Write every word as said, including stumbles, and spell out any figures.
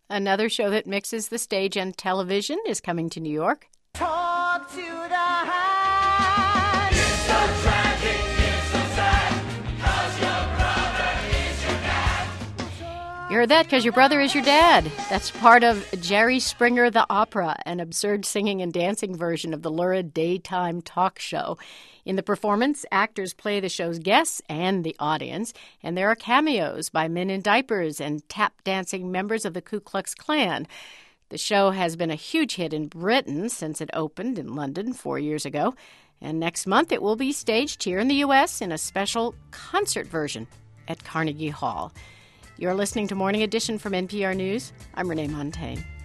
Another show that mixes the stage and television is coming to New York. Talk to the hand. It's so tragic, it's so sad, 'cause your brother is your dad. You heard that because your brother is your dad. That's part of Jerry Springer the Opera, an absurd singing and dancing version of the lurid daytime talk show. In the performance, actors play the show's guests and the audience, and there are cameos by men in diapers and tap-dancing members of the Ku Klux Klan. The show has been a huge hit in Britain since it opened in London four years ago, and next month it will be staged here in the U S in a special concert version at Carnegie Hall. You're listening to Morning Edition from N P R News. I'm Renee Montagne.